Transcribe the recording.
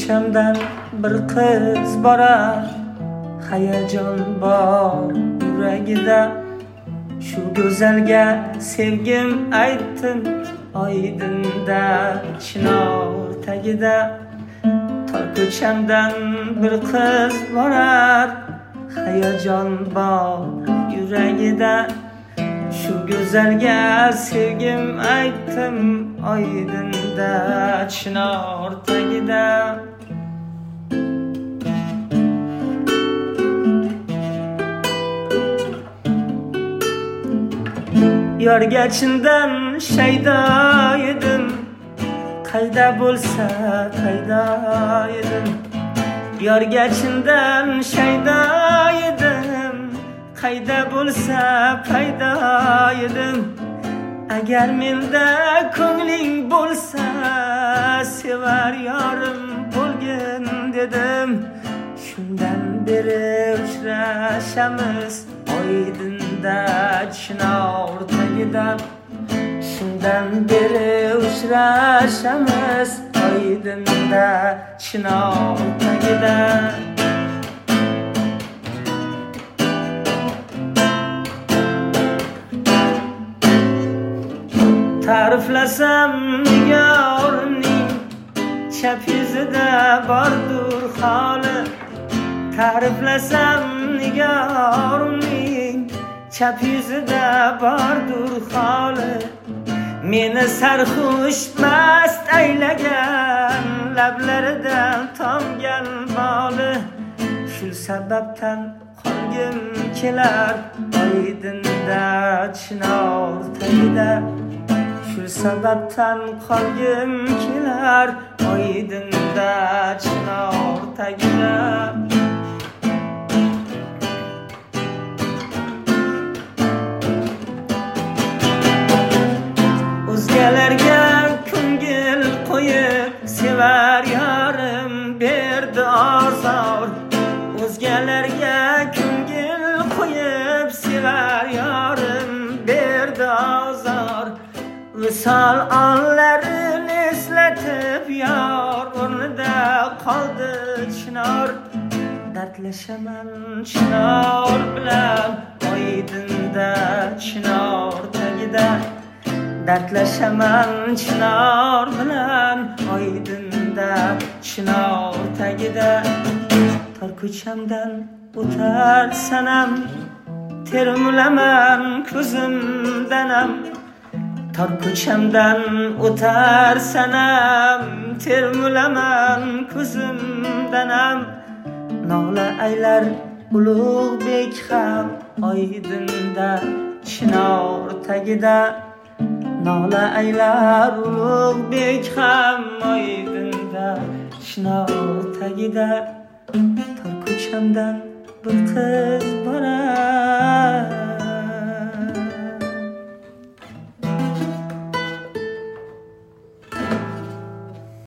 ko'chamdan bir qiz borar, hayajon bor yuragida. Shu go'zalga sevgim aytdim oydinda, chinor tagida. Tor ko'chamdan bir qiz borar, hayajon bor yuragida. Shu go'zalga sevgim aytdim oydinda, chinor tagida. Yorga chindan shaydo edim, qayda bo'lsa qayda edim. Yorga chindan shaydo edim, qayda bo'lsa paydo edim. Agar menda ko'ngling bo'lsa, sevar yorim bo'lgin dedim. Shundan beri uchrashamiz oydinda, chinor tagida. Shundan beri uchrashamiz oydinda, chinor tagida. Ta'riflasam nigorimning chap yuzida bordur holi. Ta'riflasam nigorimning chap yuzida bordur holi. Meni sarxush mast aylagan lablaridan tomgan boli. Shu sababdan qolgim kelar oydinda, chinor tagida. Shu sababdan qolgim kelar oydinda, chinor tagida. O'zgalarga ko'ngil qo'yib sevar yorim berdi azor. O'zgalarga ko'ngil qo'yib sevar yorim berdi azor. Visol onlarini eslatib yor o'rnida qoldi chinor. Dardlashaman chinor bilan oydinda, chinor tagida. Dardlashaman chinor bilan oydinda, chinor tagida. Tor ko'chamdan o'tar sanam, termulaman ko'zimdanam. Tor ko'chamdan o'tar sanam, termulaman ko'zimdanam. Nola aylar Ulug'bek ham oydinda, chinor tagida. Nola aylar Ulug'bek ham oydinda, chinor tagida. Tor ko'chamdan bir qiz borar,